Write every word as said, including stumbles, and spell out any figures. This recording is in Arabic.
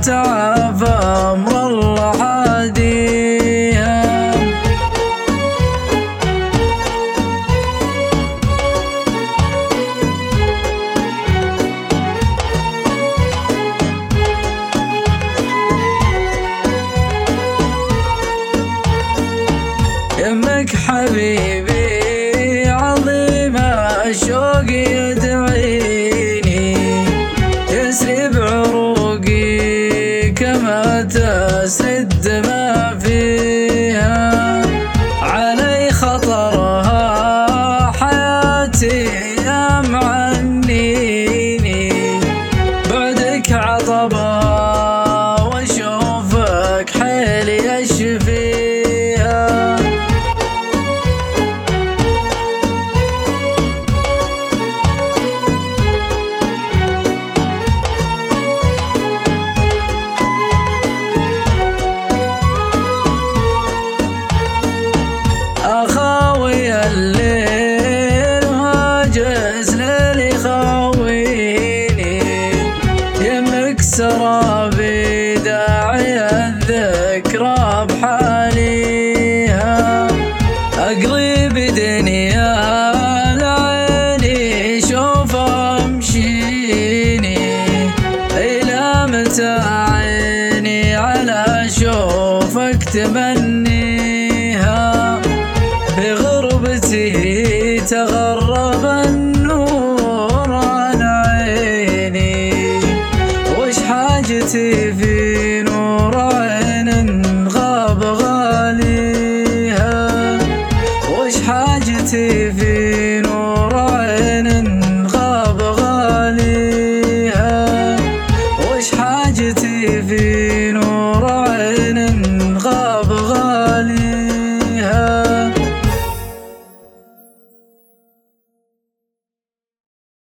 تعافى أمر الله عاديها. يمك حبيبي عظيم الشوق يدعيني، يسري بعروقي كما تسرد ما فيها، علي خطرها حياتي يا معنيني، بعدك عطبها واشوفك حيلي يشفيها. أخاوي الليل وهاجس ليلي خاويني، يمك سرابي داعي الذكرى بحاليها، أقضي بدنيا لعيني شوف امشيني، إلى متى عيني على شوفك تمنيها، بغربتي تغرب النور عن عيني، وش حاجتي في